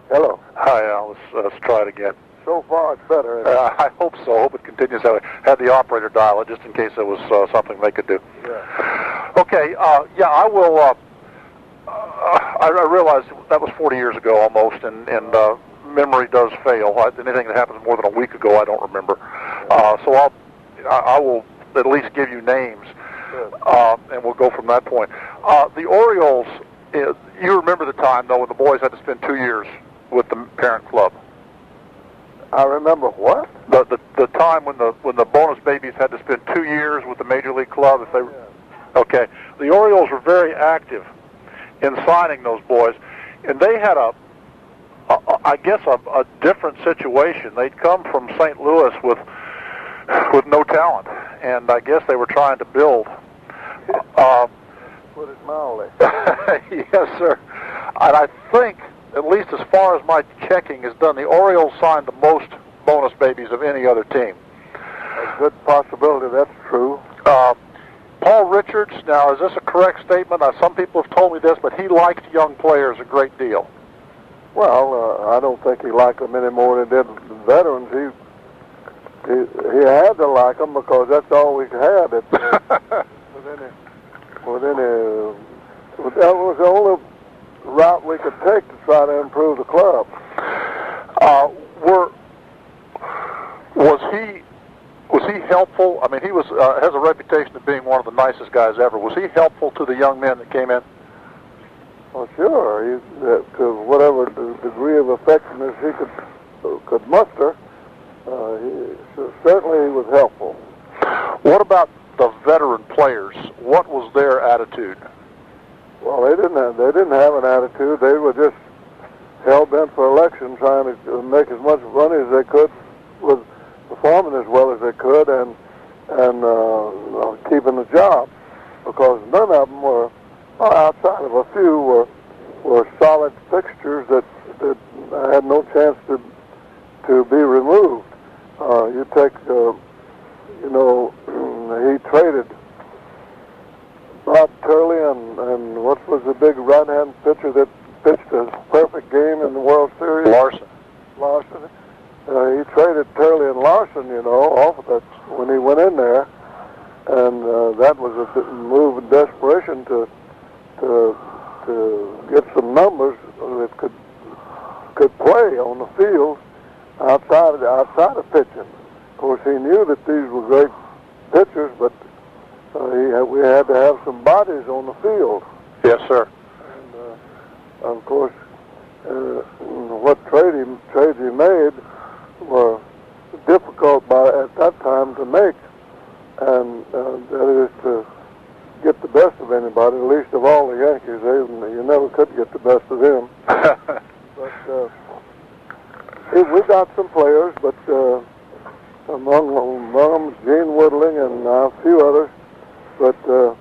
Hello. Hi, let's try it again. So far, it's better. I hope so. I hope it continues. I had the operator dial it just in case it was something they could do. Yeah. Okay, I will. I realize that was 40 years ago almost, and memory does fail. Anything that happens more than a week ago, I don't remember. So I will at least give you names, and we'll go from that point. The Orioles, you remember the time, though, when the boys had to spend 2 years with the parent club. I remember what? The time when the bonus babies had to spend 2 years with the major league club. If they, okay, the Orioles were very active in signing those boys, and they had a different situation. They'd come from St. Louis with no talent, and I guess they were trying to build. Put it mildly. Yes, sir. And I think, at least as far as my checking is done, the Orioles signed the most bonus babies of any other team. A good possibility that's true. Paul Richards, now, is this a correct statement? Some people have told me this, but he liked young players a great deal. Well, I don't think he liked them any more than he did veterans. He had to like them because that's all we had. That was the only route we could take to try to improve the club. Was he helpful? I mean, he has a reputation of being one of the nicest guys ever. Was he helpful to the young men that came in? Well, sure. To whatever degree of effectiveness he could muster, certainly he was helpful. What about the veteran players? What was their attitude? Well, they didn't have an attitude. They were just hell bent for election, trying to make as much money as they could, with performing as well as they could, and keeping the job, because none of them were, outside of a few, were solid fixtures that had no chance to be removed. You take, he traded Bob Turley and what was the big right-hand pitcher that pitched a perfect game in the World Series? Larson. He traded Turley and Larson, off of that when he went in there, and that was a move of desperation to get some numbers that could play on the field outside of pitching. Of course, he knew that these were great pitchers, but we had to have some bodies on the field. Yes, sir. And of course, what trades he made were difficult at that time to make, and that is to get the best of anybody, least of all the Yankees. You never could get the best of them. But we got some players, but among them, Gene Woodling and a few others. But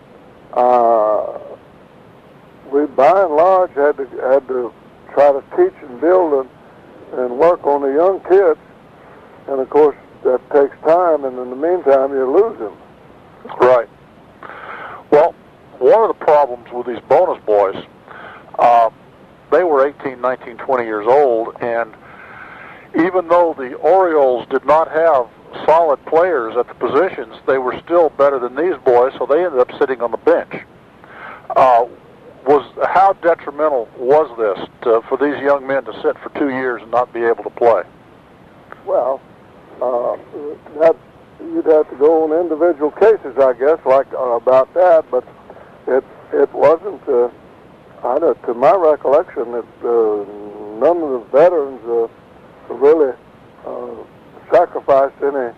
we, by and large, had to try to teach and build and work on the young kids. And of course, that takes time, and in the meantime, you lose them. Right. Well, one of the problems with these bonus boys, they were 18, 19, 20 years old, and even though the Orioles did not have solid players at the positions, they were still better than these boys, so they ended up sitting on the bench. How detrimental was this for these young men to sit for 2 years and not be able to play? Well, you'd have to go on individual cases, I guess, about that. But it wasn't. To my recollection, none of the veterans really sacrificed any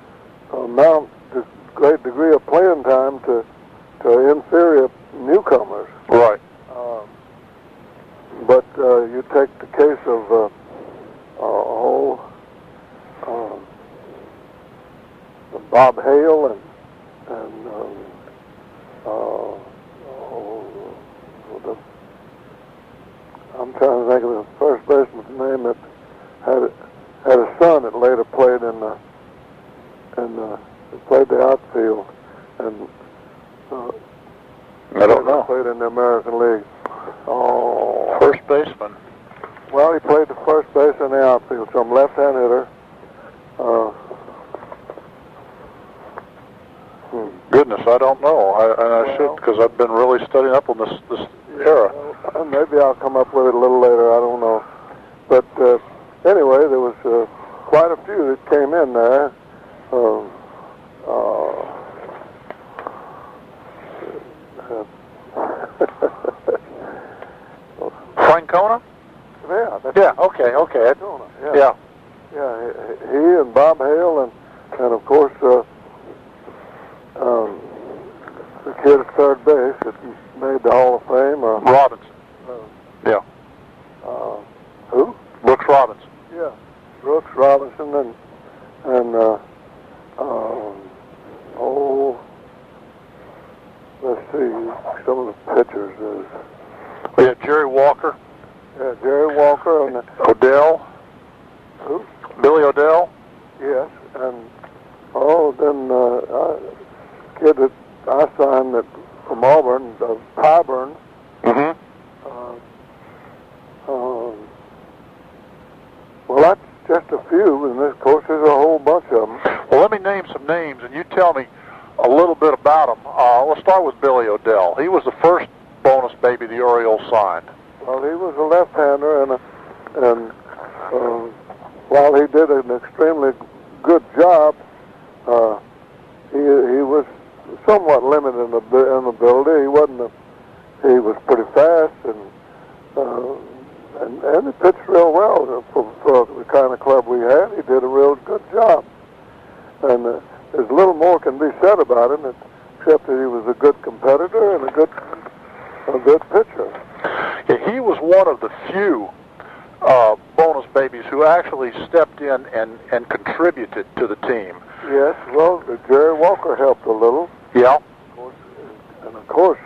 great degree of playing time to inferior newcomers. Right. But you take the case of Bob Hale I'm trying to think of the first baseman's name that had a son that later played played the outfield, and I don't know. Played in the American League. First baseman. Well, he played the first base and the outfield, some left-hand hitter. Goodness, I don't know. I should, because I've been really studying up on this era. Well, maybe I'll come up with it a little later. I don't know. But anyway, there was quite a few that came in there. Francona? Yeah. Okay. Yeah. Yeah, he and Bob Hale and of course the kid at third base that made the Hall of Fame. Robinson. Yeah. Who? Brooks Robinson. Yeah, Brooks Robinson and let's see, some of the pitchers. We had Jerry Walker. Yeah, Jerry Walker and Odell. Who? Billy Odell. Yes, and then a kid that I signed from Auburn, Tyburn. Mm-hmm. Well, that's just a few, and of course there's a whole bunch of them. Well, let me name some names, and you tell me a little bit about them. Let's start with Billy Odell. He was the first bonus baby the Orioles signed. Well, he was a left-hander, and while he did an extremely good job, he was somewhat limited in ability. He was pretty fast, and he pitched real well for the kind of club we had. He did a real good job, and there's little more can be said about him, except that he was a good competitor and a good pitcher. Yeah, he was one of the few bonus babies who actually stepped in and contributed to the team. Yes, well, Jerry Walker helped a little. Yeah. And of course,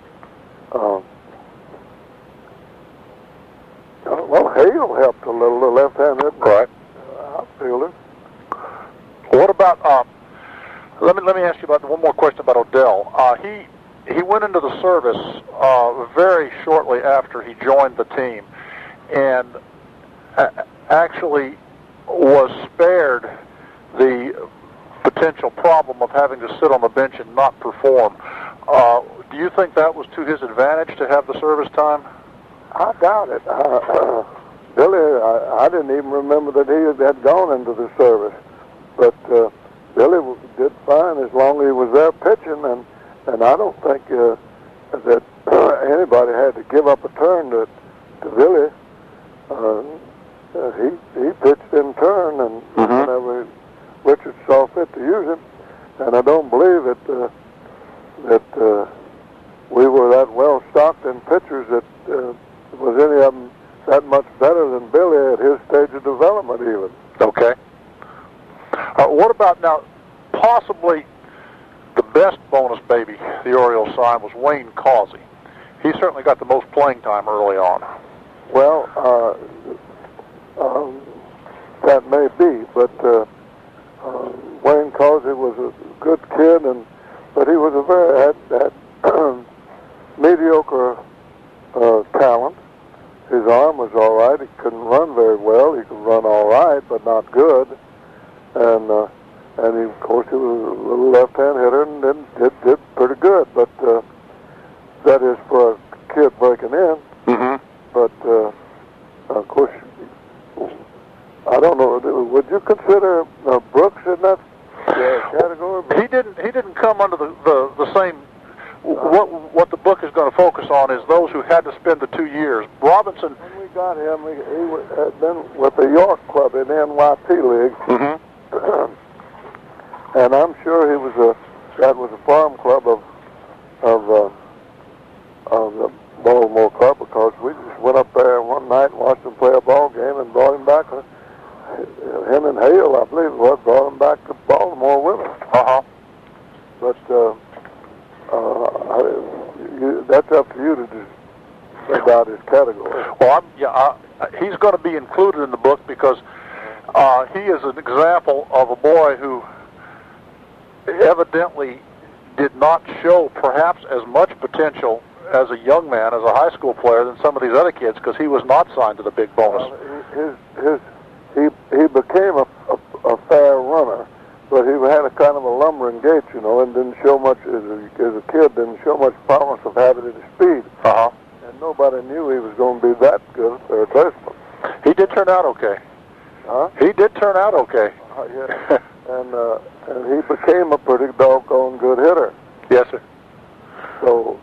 Hale helped a little, the left-handed outfielder. What about? Let me ask you about one more question about Odell. He went into the service very shortly after he joined the team, and actually was spared the potential problem of having to sit on the bench and not perform. Do you think that was to his advantage to have the service time? I doubt it. Billy, I didn't even remember that he had gone into the service. But Billy did fine as long as he was there pitching, and I don't think that anybody had to give up a turn to Billy. He pitched in turn, and whenever Richard saw fit to use him, and I don't believe that we were that well stocked in pitchers that was any of them that much better than Billy at his stage of development even. Okay. What about now, possibly the best bonus baby the Orioles signed was Wayne Causey. He certainly got the most playing time early on. Well, that may be, but Wayne Causey was a good kid, but he was had mediocre talent. His arm was all right. He couldn't run very well. He could run all right, but not good. And he, of course, he was a little left-hand hitter and did pretty good. But that is for a kid breaking in. Mm-hmm. But of course, I don't know. Would you consider Brooks in that category? He didn't come under the same. What the book is going to focus on is those who had to spend the 2 years. Robinson. When we got him, he had been with the York Club in the NYT League. Mm-hmm. And I'm sure that was a farm club of the Baltimore Club, because we just went up there one night and watched him play a ball game and brought him back. Him and Hale, I believe it was, brought him back to Baltimore with us. Uh-huh. But that's up to you to say about his category. Well, he's going to be included in the book because he is an example of a boy who evidently did not show perhaps as much potential as a young man, as a high school player, than some of these other kids because he was not signed to the big bonus. He became a fair runner, but he had a kind of a lumbering gait, you know, and didn't show much as a kid. Didn't show much promise of having any speed. And nobody knew he was going to be that good at third baseman. He did turn out okay. He did turn out okay. Yeah. And he became a pretty doggone good hitter. Yes, sir. So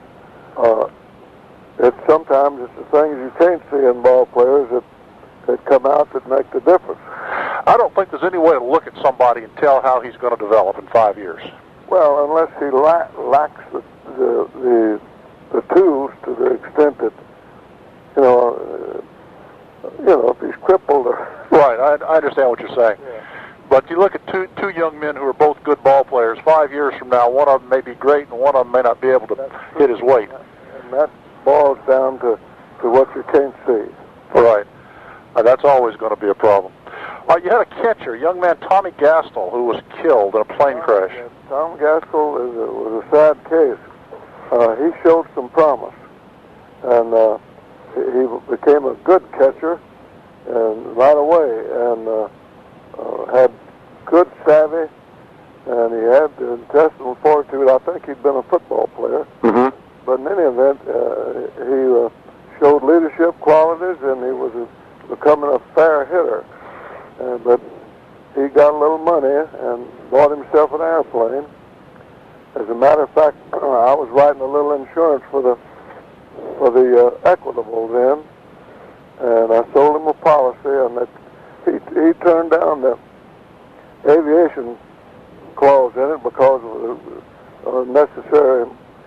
sometimes it's the things you can't see in ball players that come out that make the difference. I don't think there's any way to look at somebody and tell how he's going to develop in 5 years. Well, unless he lacks the tools to the extent that you know if he's crippled or right. I understand what you're saying. Yeah. But you look at two young men who are both good ball players. 5 years from now, one of them may be great, and one of them may not be able to hit his weight. And that boils down to what you can't see. Right. That's always going to be a problem. You had a catcher, young man Tommy Gaskell, who was killed in a plane crash. Tom Gaskell was a sad case. He showed some promise, and he became a good catcher, and right away, and had good savvy, and he had the intestinal fortitude. I think he'd been a football player. Mm-hmm. But in any event, he showed leadership qualities, and he was becoming a fair hitter. But he got a little money and bought himself an airplane. As a matter of fact, I was writing a little insurance for the Equitable then, and I sold him a policy, and he turned down the aviation clause in it because of the necessary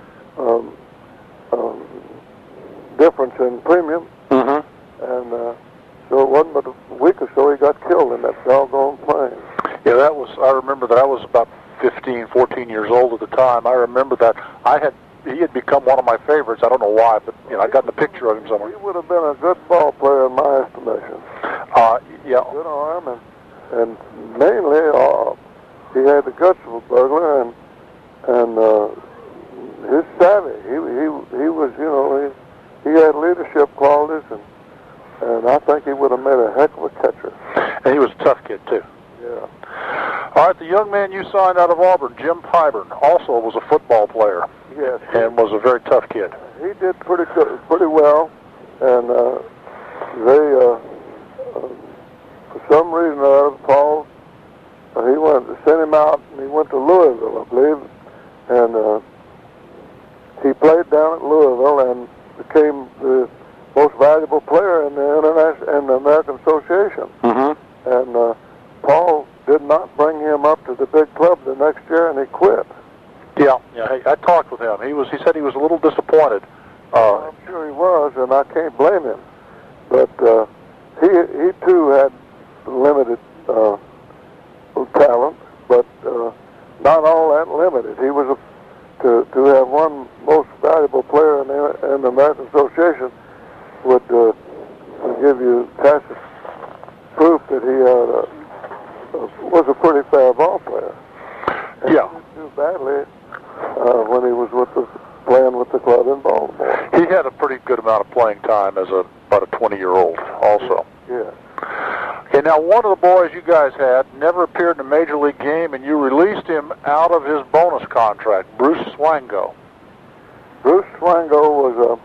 difference in premium. Mm-hmm. And so it wasn't but a week or so he got killed in that doggone plane. Yeah, I remember that. I was about 15, 14 years old at the time. I remember that. He had become one of my favorites. I don't know why, but I got the picture of him somewhere. He would have been a good ball player in my estimation. Yeah. Good arm, and mainly he had the guts of a burglar, and his savvy. He was, you know, he had leadership qualities, and I think he would have made a heck of a catcher. And he was a tough kid too. Yeah. All right, the young man you signed out of Auburn, Jim Pyburn, also was a football player. Yes. And was a very tough kid. He did pretty well, and they for some reason or other, Paul, he sent him out, and he went to Louisville, I believe, and he played down at Louisville and became the most valuable player in the American Association. Mm-hmm. And Paul did not bring him up to the big club the next year, and he quit. Yeah. I talked with him. He said he was a little disappointed. I'm sure he was, and I can't blame him. But he too had limited talent, but not all that limited. He was to have one most valuable player in the American Association would give you tacit proof that he was a pretty fair ball player. And yeah. He didn't do badly when he was playing with the club in Baltimore. He had a pretty good amount of playing time as about a 20-year-old also. Yeah. Okay, now one of the boys you guys had never appeared in a major league game, and you released him out of his bonus contract, Bruce Swango. Bruce Swango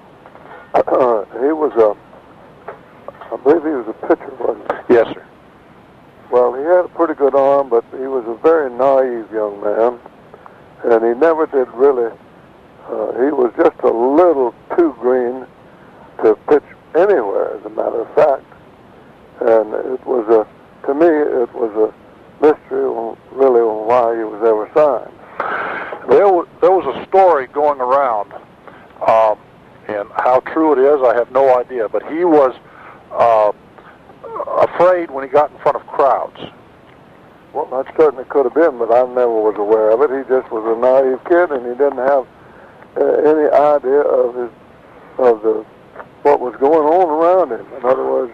I believe he was a pitcher, wasn't he? Yes, sir. Well, he had a pretty good arm, but he was a very naive young man, and he never did really. He was just a little too green to pitch anywhere, as a matter of fact. And to me, it was a mystery, really, on why he was ever signed. There was a story going around, and how true it is, I have no idea. But he was afraid when he got in front of crowds. Well, that certainly could have been, but I never was aware of it. He just was a naive kid, and he didn't have any idea of what was going on around him. In other words,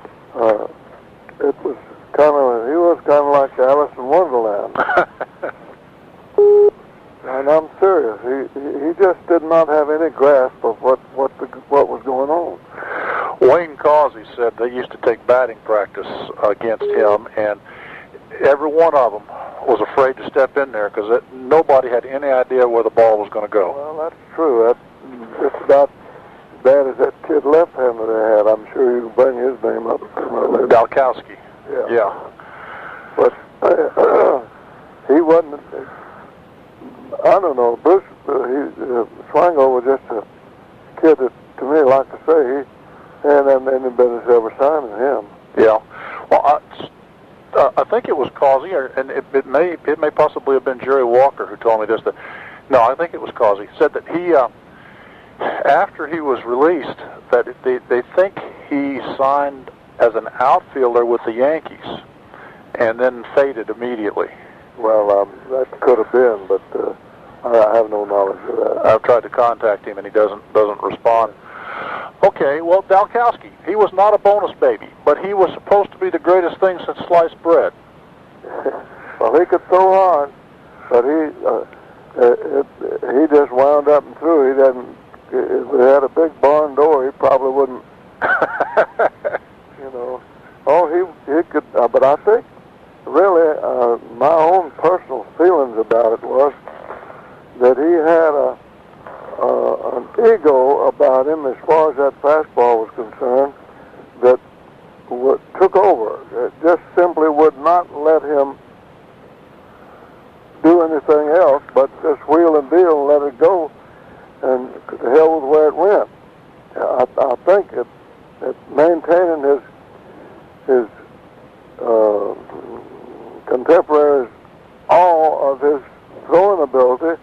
he was kind of like Alice in Wonderland. And I'm serious. He just did not have any grasp of what was going on. Wayne Causey said they used to take batting practice against him, and every one of them was afraid to step in there because nobody had any idea where the ball was going to go. Well, that's true. That's just about as bad as that kid left-hander they had. I'm sure you can bring his name up. Dalkowski. Yeah. But he wasn't. I don't know. Bruce Swango was just a kid that, to me, like I say, he hadn't any business ever signing him. Yeah. Well, I think it was Causey, and it may possibly have been Jerry Walker who told me this. No, I think it was Causey. Said that he, after he was released, that they think he signed as an outfielder with the Yankees, and then faded immediately. Well, that could have been, but I have no knowledge of that. I've tried to contact him, and he doesn't respond. Okay, well, Dalkowski, he was not a bonus baby, but he was supposed to be the greatest thing since sliced bread. Well, he could throw hard, but he just wound up and threw. He didn't. If he had a big barn door, he probably wouldn't. You know. Oh, he could. But I think, really, my own personal feelings about it was that he had an ego about him as far as that fastball was concerned that took over. It just simply would not let him do anything else but just wheel and deal and let it go, and the hell with where it went. I think it maintaining his contemporaries all of his throwing ability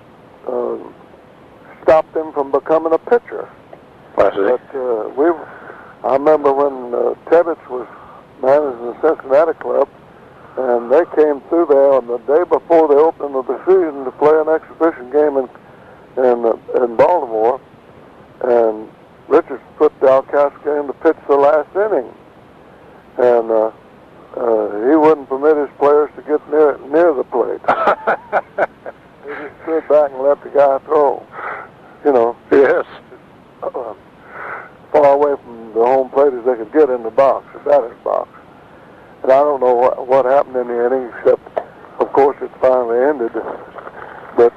stopped him from becoming a pitcher. I see. But I remember when Tebbetts was managing the Cincinnati club, and they came through there on the day before the opening of the season to play an exhibition game in Baltimore, and Richards put Dalkowski in to pitch the last inning, and he wouldn't permit his players to get near the plate. He just stood back and let the guy throw. You know. Yes. Far away from the home plate as they could get in the box, the batter's box. And I don't know what happened in the inning, except, of course, it finally ended. But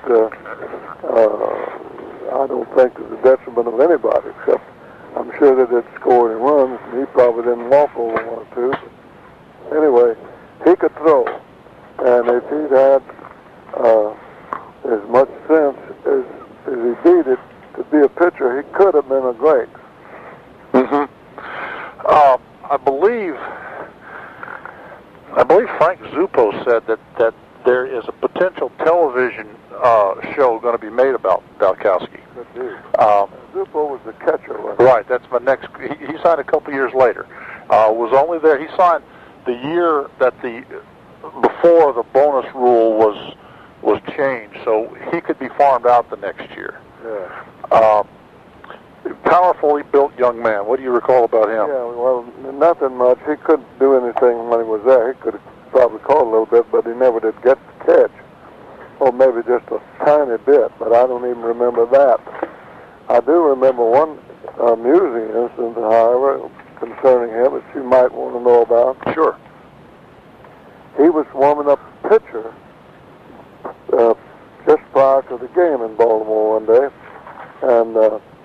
I don't think to the detriment of anybody, except I'm sure they did score any runs, and he probably didn't walk over one or two. But anyway, he could throw. And if he'd had as much sense as he needed to be a pitcher, he could have been a great. Mm-hmm. I believe Frank Zupo said that there is a potential television show going to be made about Dalkowski. Zupo was the catcher. Right. That's my next. He signed a couple years later. Was only there. He signed the year that before the bonus rule was changed, so he could be farmed out the next year. Yeah. Powerfully built young man. What do you recall about him? Yeah, well, nothing much. He couldn't do anything when he was there. He could have probably caught a little bit, but he never did get the catch. Or maybe just a tiny bit, but I don't even remember that. I do remember one amusing incident, however, concerning him, that you might want to know about. Sure. He was warming up the pitcher just prior to the game in Baltimore one day, and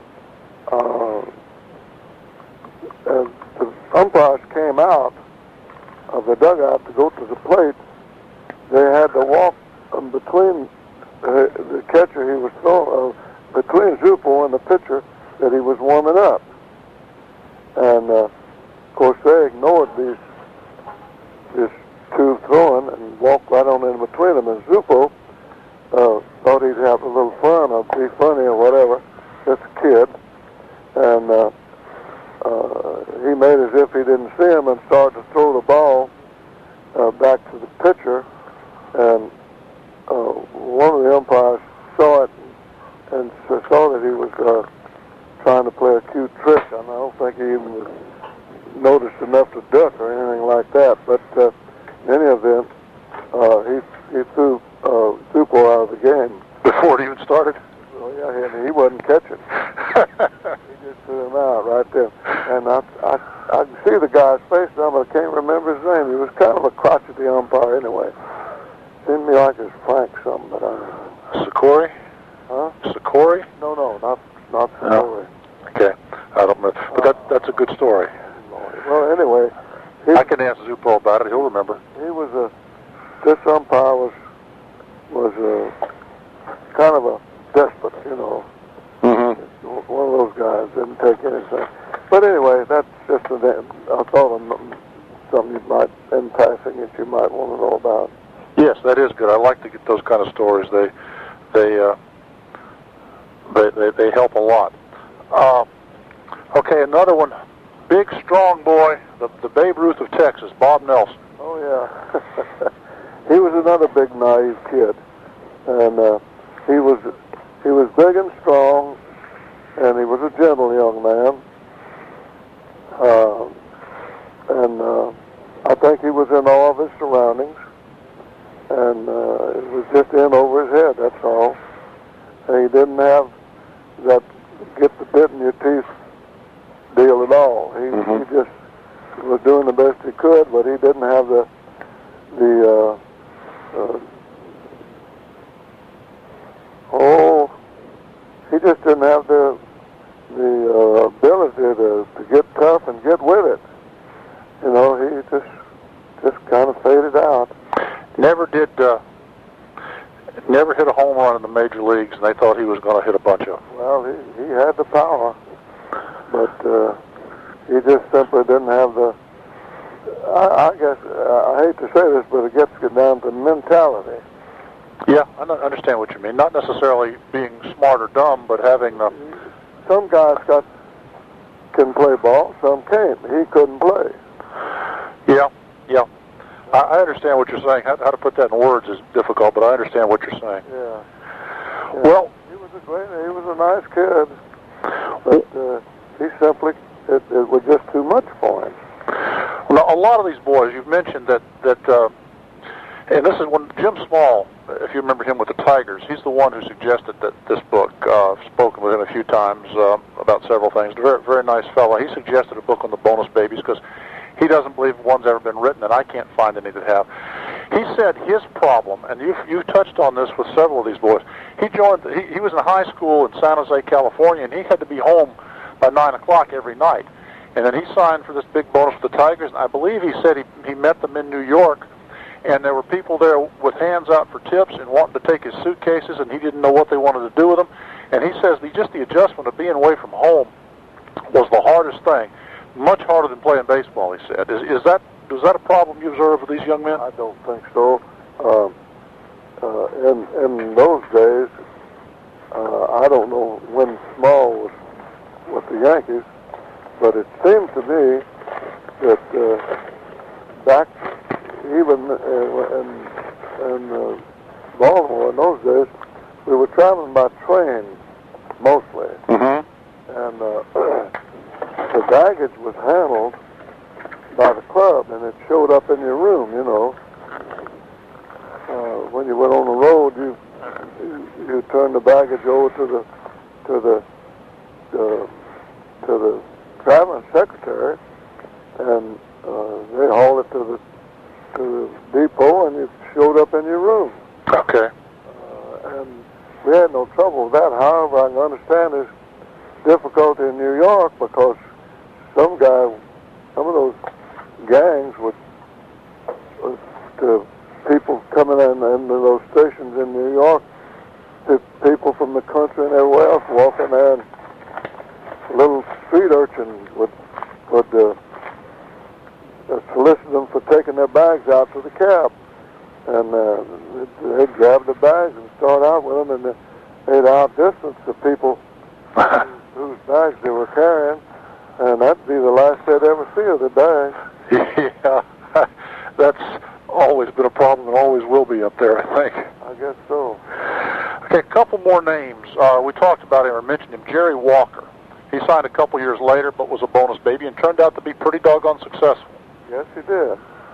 as the umpires came out of the dugout to go to the plate, they had to walk between the catcher he was throwing, between Zupo and the pitcher that he was warming up. And of course they ignored these two throwing and walked right on in between them. And Zupo thought he'd have a little fun or be funny or whatever, just a kid. And he made as if he didn't see him and started to throw the ball back to the pitcher. And one of the umpires saw it and saw that he was trying to play a cute trick. And I don't think he even noticed enough to duck or anything like that. But in any event, he threw Zupo out of the game. Before it even started? Well, yeah, he wasn't catching. Sikori? Huh? Sikori? No, not Sikori. Okay, I don't know, but that's a good story. Well, anyway, I can ask Zupo about it. He'll remember. He was this umpire was kind of a despot, you know. Mm-hmm. One of those guys didn't take anything. But anyway, that's just I thought of something you might, in passing, that you might want to know about. Yes, that is good. I like to get those kind of stories. They help a lot. Okay, another one. Big, strong boy, the Babe Ruth of Texas, Bob Nelson. Oh yeah, he was another big naive kid, and he was big and strong, and he was a gentle young man. And I think he was in awe of his surroundings, and it was just in over his head. That's all. And he didn't have that get the bit in your teeth deal at all. He just was doing the best he could, but he didn't have the he just didn't have the ability to get tough and get with it. You know, he just kind of faded out. Never hit a home run in the major leagues, and they thought he was going to hit a bunch of them. Well, he had the power, but he just simply didn't have the. I guess I hate to say this, but it gets down to mentality. Yeah, I understand what you mean. Not necessarily being smart or dumb, but having the. Some guys can play ball, some can't. He couldn't play. Yeah. I understand what you're saying. How to put that in words is difficult, but I understand what you're saying. Yeah. Well, he was a nice kid, but he simply it was just too much for him. Now, a lot of these boys, you've mentioned that and this is when Jim Small, if you remember him with the Tigers, he's the one who suggested that this book. I've spoken with him a few times about several things. Very, very nice fellow. He suggested a book on the bonus babies because he doesn't believe one's ever been written, and I can't find any that have. He said his problem, and you've touched on this with several of these boys. He was in high school in San Jose, California, and he had to be home by 9 o'clock every night. And then he signed for this big bonus with the Tigers, and I believe he said he met them in New York, and there were people there with hands out for tips and wanting to take his suitcases, and he didn't know what they wanted to do with them. And he says just the adjustment of being away from home was the hardest thing. Much harder than playing baseball, he said. Is that a problem you observe with these young men? I don't think so. In those days, I don't know when Small was with the Yankees, but it seemed to me that back even in Baltimore in those days, we were traveling by train mostly, and the baggage was handled by the club, and it showed up in your room. You know, when you went on the road, you turned the baggage over to the traveling secretary, and they hauled it to the depot, and it showed up in your room. Okay. And we had no trouble with that. However, I can understand his difficulty in New York because some of those gangs would to people coming in those stations in New York, to people from the country and everywhere else walking there, and little street urchins would solicit them for taking their bags out to the cab, and they'd grab the bags and start out with them, and they'd outdistance the people whose bags they were carrying, and that'd be the last they'd ever see of the bags. Yeah, that's always been a problem and always will be up there, I think. I guess so. Okay, a couple more names. We talked about him or mentioned him. Jerry Walker. He signed a couple years later, but was a bonus baby and turned out to be pretty doggone successful. Yes, he did.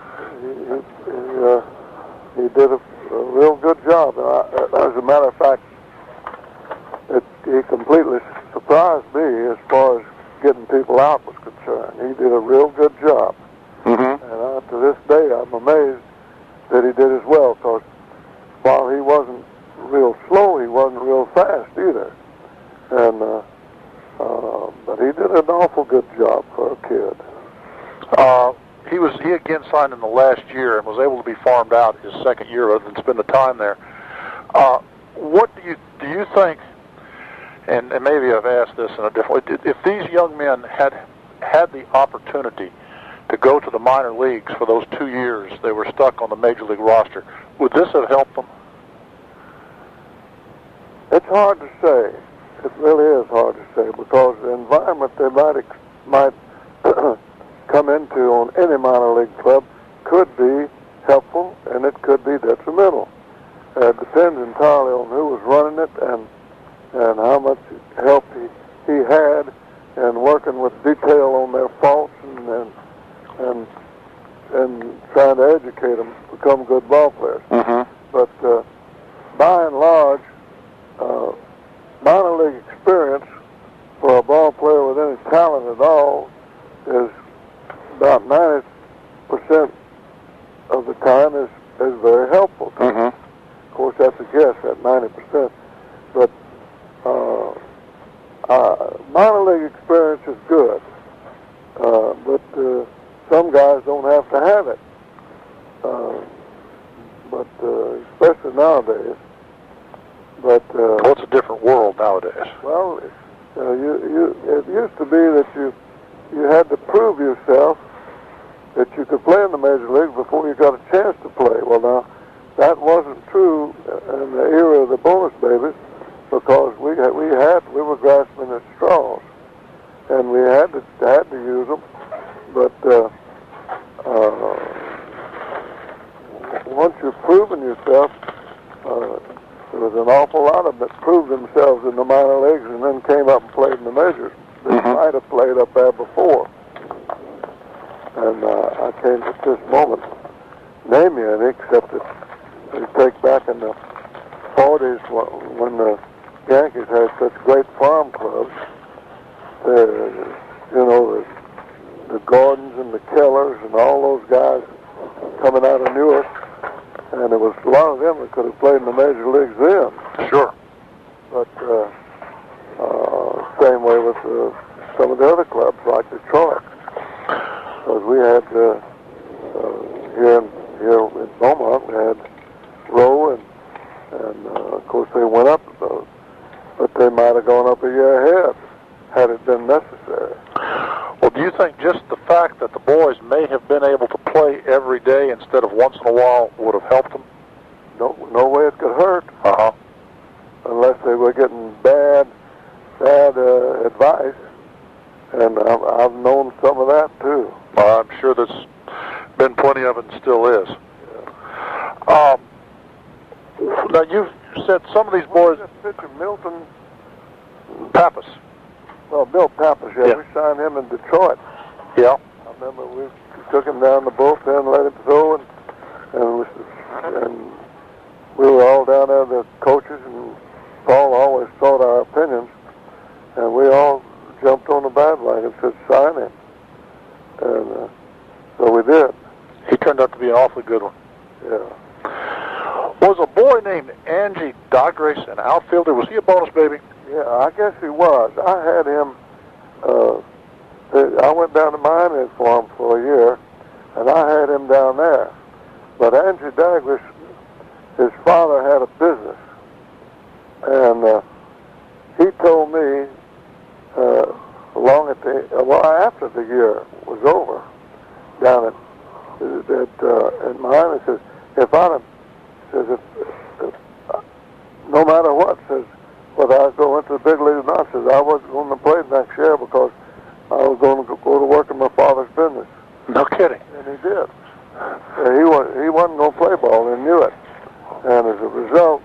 He did a real good job. As a matter of fact, he completely surprised me as far as getting people out was concerned. He did a real good job. And to this day, I'm amazed that he did as well, because while he wasn't real slow. He wasn't real fast either. And but he did an awful good job for a kid. He again signed in the last year and was able to be farmed out his second year rather than spend the time there. What do you think? And maybe I've asked this in a different way. If these young men had the opportunity to go to the minor leagues for those 2 years they were stuck on the major league roster, would this have helped them? It's hard to say. It really is hard to say, because the environment they might come into on any minor league club could be helpful and it could be detrimental. It depends entirely on who was running it and how much help he had in working with detail on their faults and trying to educate them to become good ball players. Mm-hmm. But by and large, minor league experience for a ball player with any talent at all is about 90% of the time is very helpful to them. Of course, that's a guess at 90%. But minor league experience is good. But some guys don't have to have it. But especially nowadays. But well, it's a different world nowadays. well, it used to be that you had to prove yourself that you could play in the major league before you got a chance to play. Well, now that wasn't true in the era of the bonus babies, because we were grasping at straws, and we had to use them. But once you've proven yourself, there was an awful lot of them that proved themselves in the minor leagues and then came up and played in the majors. They might have played up there before. And I can't at this moment name you any, except that you take back in the 40s when the Yankees had such great farm clubs. The Gordons and the Kellers and all those guys coming out of Newark. And there was a lot of them that could have played in the major leagues then. Sure. But same way with some of the other clubs like Detroit. Because we had here in Beaumont, we had Rowe, and of course they went up, but they might have gone up a year ahead had it been necessary. Well, do you think just the fact that the boys may have been able to play every day instead of once in a while would have helped them? No way it could hurt. Unless they were getting bad advice, and I've known some of that too. I'm sure there's been plenty of it and still is. Yeah. Now you've said some of these boys. Pitcher Milton Pappas. Well, Bill Pappas, yeah, we signed him in Detroit. Yeah. I remember we took him down the bullpen, let him throw, and we were all down there, the coaches, and Paul always sought our opinions, and we all jumped on the bandwagon and said, sign him. And so we did. He turned out to be an awfully good one. Yeah. Was a boy named Angie Dagres an outfielder? Was he a bonus baby? Yeah, I guess he was. I had him, I went down to Miami for him for a year, and I had him down there. But Angie Dagres, his father had a business, and he told me after the year was over down at Miami, says no matter what, says whether I go into the big leagues or not, says I wasn't going to play next year because I was going to go to work in my father's business. No kidding. And he did. He wasn't going to play ball, and knew it. And as a result,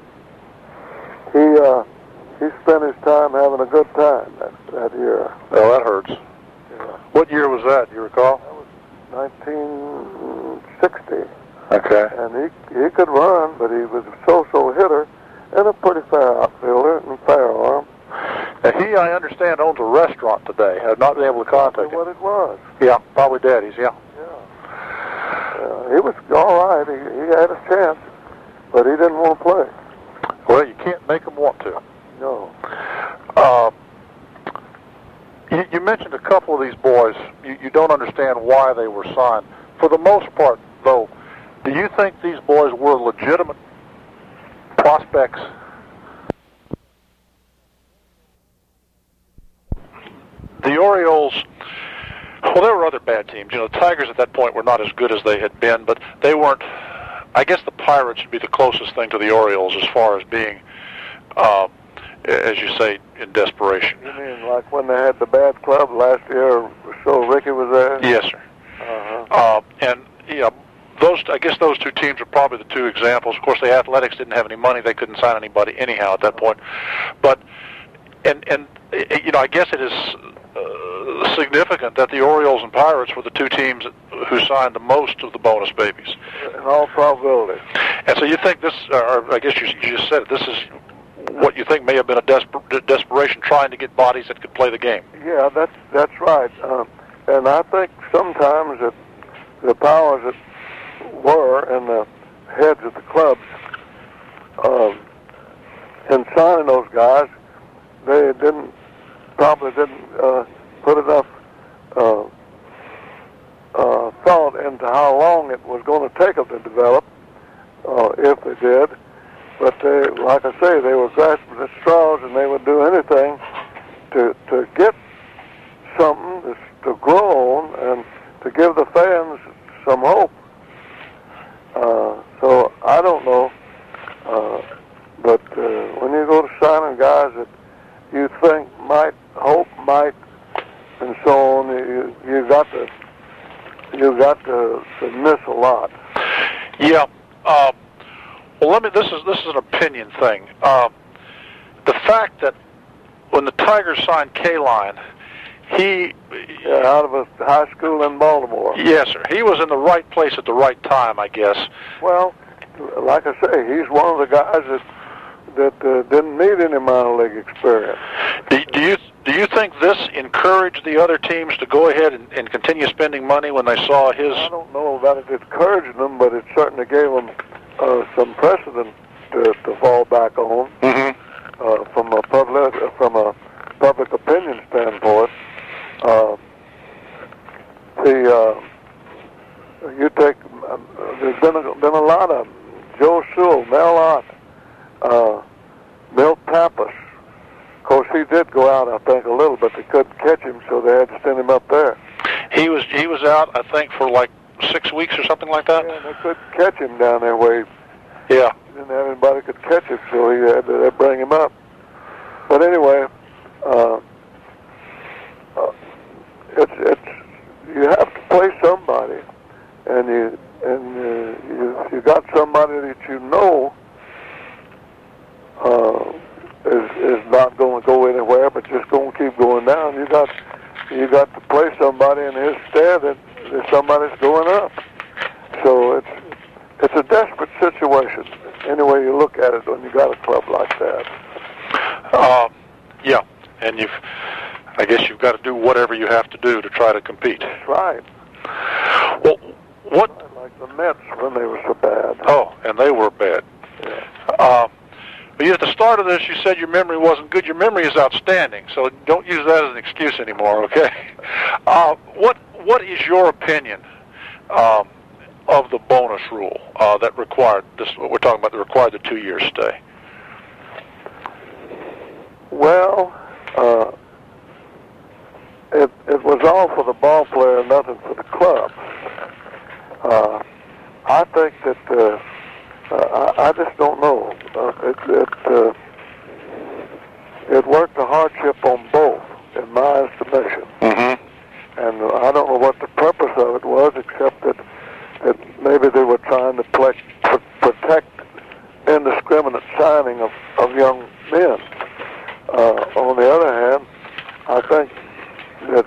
he spent his time having a good time that year. Well, that hurts. Yeah. What year was that? Do you recall? That was 1960. Okay. And he could run, but he was a so-so hitter and a pretty fair outfielder and fair arm. Now he, I understand, owns a restaurant today. I've not been able to contact him. What it was. Yeah, probably Daddy's, yeah. He was all right. He had a chance, but he didn't want to play. Well, you can't make them want to. No. You mentioned a couple of these boys. You don't understand why they were signed. For the most part, though, do you think these boys were legitimate prospects? The Orioles, well, there were other bad teams. You know, the Tigers at that point were not as good as they had been, but they weren't. I guess the Pirates would be the closest thing to the Orioles as far as being, as you say, in desperation. You mean like when they had the bad club last year, so Ricky was there? Yes, sir. And yeah, I guess those two teams are probably the two examples. Of course, the Athletics didn't have any money; they couldn't sign anybody anyhow at that point. But and you know, I guess it is significant that the Orioles and Pirates were the two teams who signed the most of the bonus babies. In all probability. And so you think this, or I guess you just said it, this is what you think may have been a desperation trying to get bodies that could play the game. Yeah, that's right. And I think sometimes that the powers that were and the heads of the clubs, in signing those guys, they probably didn't put enough thought into how long it was going to take them to develop, if they did. But they, like I say, they were grasping at straws, and they would do anything to get something to grow on and to give the fans some hope. So I don't know, but when you go to signing guys that you think might, and so on, you got to miss a lot. Yeah. Well, this is an opinion thing. The fact that when the Tigers signed Kaline, out of a high school in Baltimore. Yes, sir. He was in the right place at the right time, I guess. Well, like I say, he's one of the guys that didn't need any minor league experience. Do you think this encouraged the other teams to go ahead and continue spending money when they saw his? I don't know about it encouraged them, but it certainly gave them some precedent to fall back on. Mm-hmm. From a public opinion standpoint. You take there's been a lot of Joe Sewell, Mel Ott, Milt Pappas. Of course, he did go out, I think, a little, but they couldn't catch him, so they had to send him up there. He was out, I think, for like 6 weeks or something like that. Yeah, they couldn't catch him down there where he didn't have anybody could catch him, so he had to bring him up. But anyway, it's you have to play somebody, and you got somebody that you know is not going to go anywhere, but just going to keep going down. You got to play somebody in his stead that somebody's going up. So it's a desperate situation. Any way you look at it, when you got a club like that. Yeah, and I guess you've got to do whatever you have to do to try to compete. That's right. Well, what? Like the Mets when they were so bad. Oh, and they were bad. Yeah. But at the start of this, you said your memory wasn't good. Your memory is outstanding, so don't use that as an excuse anymore, okay? What is your opinion of the bonus rule that required this? What we're talking about that required the 2-year stay. Well, it was all for the ball player, nothing for the club. I think that I just don't know. It worked a hardship on both, in my estimation. Mm-hmm. And I don't know what the purpose of it was, except that maybe they were trying to protect indiscriminate signing of young men. On the other hand, I think that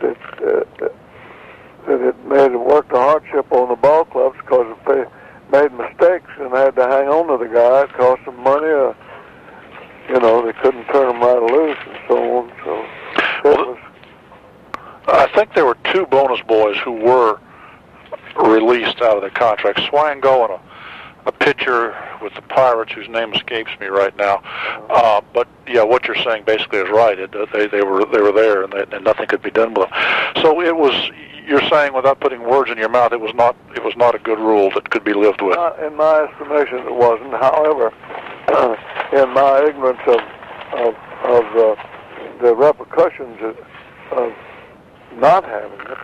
it made it work a hardship on the ball clubs, because if they made mistakes and had to hang on to the guy, it cost them money. They couldn't turn them right loose and so on. So I think there were 2 bonus boys who were released out of their contract. Swango and a pitcher with the Pirates, whose name escapes me right now. But yeah, what you're saying basically is right. They were there, and nothing could be done with them. So it was. You're saying, without putting words in your mouth, it was not a good rule that could be lived with. In my estimation, it wasn't. However, in my ignorance of the repercussions of not having it,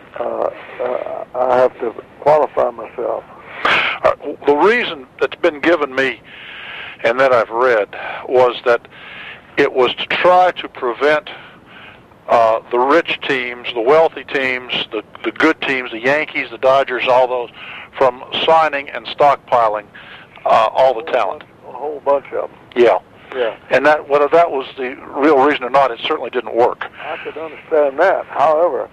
I have to qualify myself. The reason that's been given me, and that I've read, was that it was to try to prevent the rich teams, the wealthy teams, the good teams, the Yankees, the Dodgers, all those, from signing and stockpiling all the talent. A whole bunch of them. Yeah. Yeah. And that, whether that was the real reason or not, it certainly didn't work. I could understand that. However,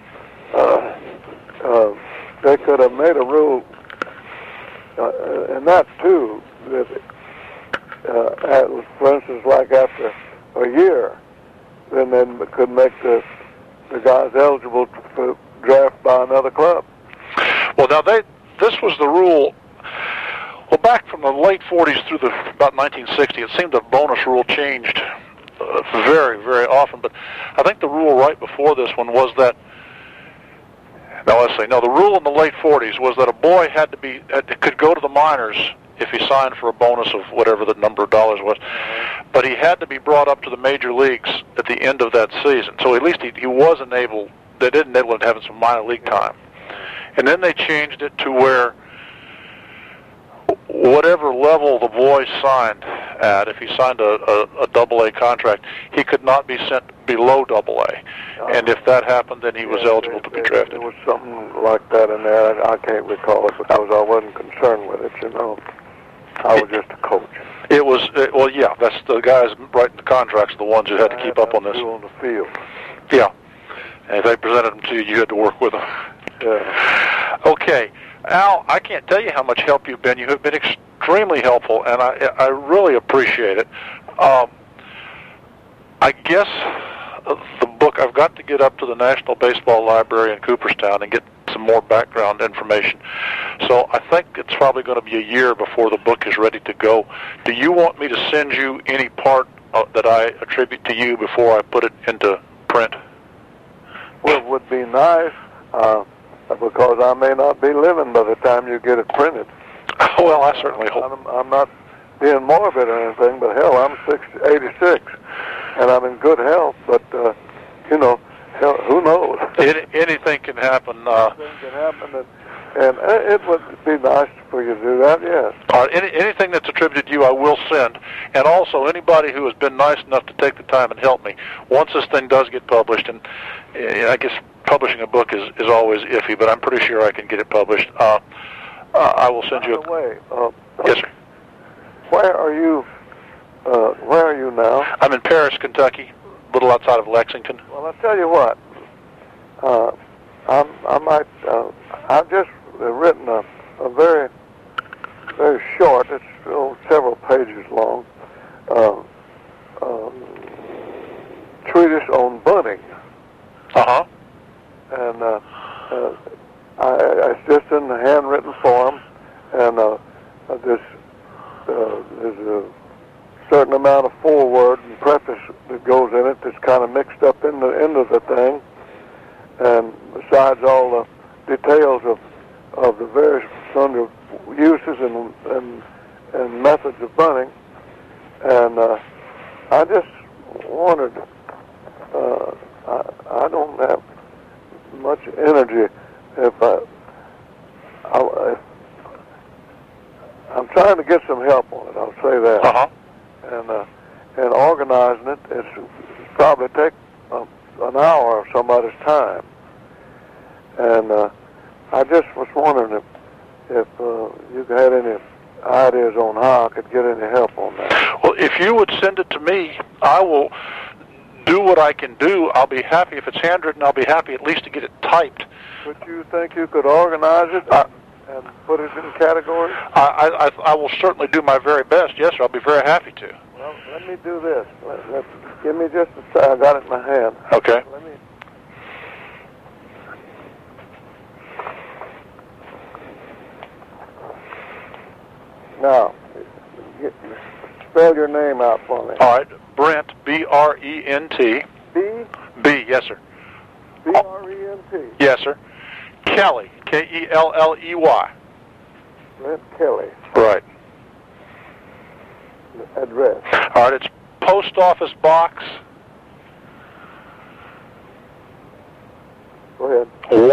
they could have made a rule, and that too, that, for instance, like after a year, then they could make the guys eligible to draft by another club. Well, now this was the rule. Well, back from the late 40s through about 1960, it seemed the bonus rule changed very, very often. But I think the rule right before this one was that. Now let's see. No, the rule in the late 40s was that a boy could go to the minors if he signed for a bonus of whatever the number of dollars was, but he had to be brought up to the major leagues at the end of that season. So at least he was enabled. They did enable him to have some minor league time, and then they changed it to where whatever level the boy signed at, if he signed a double-A contract, he could not be sent below double-A. And if that happened, then he was eligible to be drafted. There was something like that in there. I can't recall it because I wasn't concerned with it, you know. I was just a coach. Well, yeah, that's the guys writing the contracts, the ones who had to keep up on this. On the field. Yeah. And if they presented them to you, you had to work with them. Yeah. Okay. Al, I can't tell you how much help you've been. You have been extremely helpful, and I really appreciate it. I guess the book, I've got to get up to the National Baseball Library in Cooperstown and get some more background information. So I think it's probably going to be a year before the book is ready to go. Do you want me to send you any part that I attribute to you before I put it into print? Well, it would be nice, because I may not be living by the time you get it printed. Well, I certainly hope. I'm not being morbid or anything, but hell, I'm 86, and I'm in good health, but, you know, hell, who knows? Anything can happen. Anything can happen, and it would be nice for you to do that, yes. Anything that's attributed to you, I will send. And also, anybody who has been nice enough to take the time and help me, once this thing does get published, and I guess publishing a book is always iffy, but I'm pretty sure I can get it published. I will send you. By the way, yes, sir. Where are you now? I'm in Paris, Kentucky, a little outside of Lexington. Well, I'll tell you what. I've just written a very, very short, it's several pages long, treatise on bunting. Uh-huh. And it's just in the handwritten form, and there's a certain amount of foreword and preface that goes in it that's kind of mixed up in the end of the thing, and besides all the details of the various sundry uses and methods of bunting. And I just wondered, I don't have much energy if I'm trying to get some help on it, I'll say that. Uh-huh. And organizing it, it's probably take an hour of somebody's time. And I just was wondering if you had any ideas on how I could get any help on that. Well, if you would send it to me, I will do what I can do. I'll be happy. If it's handwritten, I'll be happy at least to get it typed. Would you think you could organize it and put it in categories? I will certainly do my very best. Yes, sir. I'll be very happy to. Well, let me do this. Give me just a second. I got it in my hand. Okay. Let me. Now, spell your name out for me. All right, Brent, B-R-E-N-T. B? B, yes, sir. B-R-E-N-T. Yes, sir. Kelly, K-E-L-L-E-Y. Brent Kelly. Right. Address. All right, it's Post Office Box Go ahead.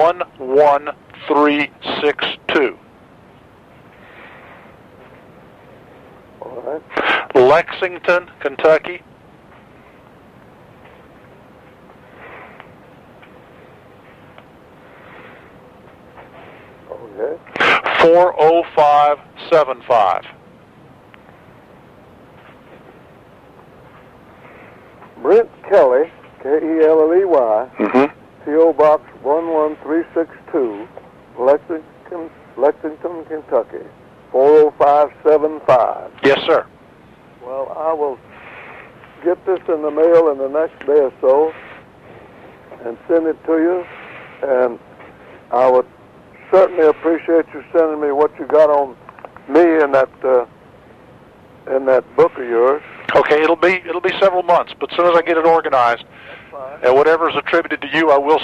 11362. All right. Lexington, Kentucky. Okay. 40575. Brent Kelly, K-E-L-L-E-Y, Mm-hmm. P.O. Box 11362, Lexington, Kentucky, 40575. Yes, sir. Well, I will get this in the mail in the next day or so and send it to you, and I would certainly appreciate you sending me what you got on me in that book of yours. Okay, it'll be several months, but as soon as I get it organized, and whatever is attributed to you, I will.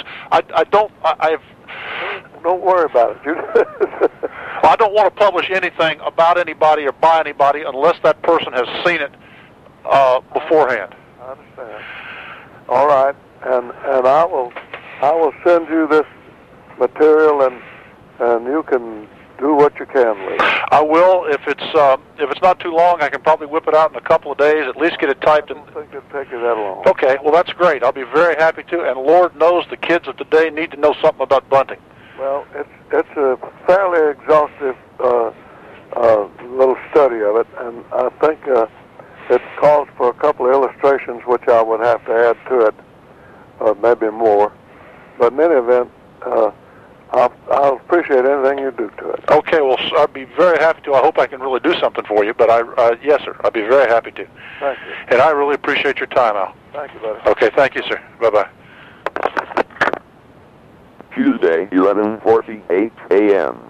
Don't worry about it. I don't want to publish anything about anybody or by anybody unless that person has seen it beforehand. I understand. All right, and I will send you this material, and you can do what you can with it. I will. If it's not too long, I can probably whip it out in a couple of days. At least get it typed. I don't think it'll take you that long. Okay, well that's great. I'll be very happy to. And Lord knows the kids of today need to know something about bunting. Well, it's a fairly exhaustive little study of it, and I think it calls for a couple of illustrations, which I would have to add to it, maybe more. But in any event, I'll appreciate anything you do to it. Okay, well, I'd be very happy to. I hope I can really do something for you, but yes, sir, I'd be very happy to. Thank you. And I really appreciate your time, Al. Thank you, buddy. Okay, thank you, sir. Bye-bye. Tuesday, 11:48 a.m.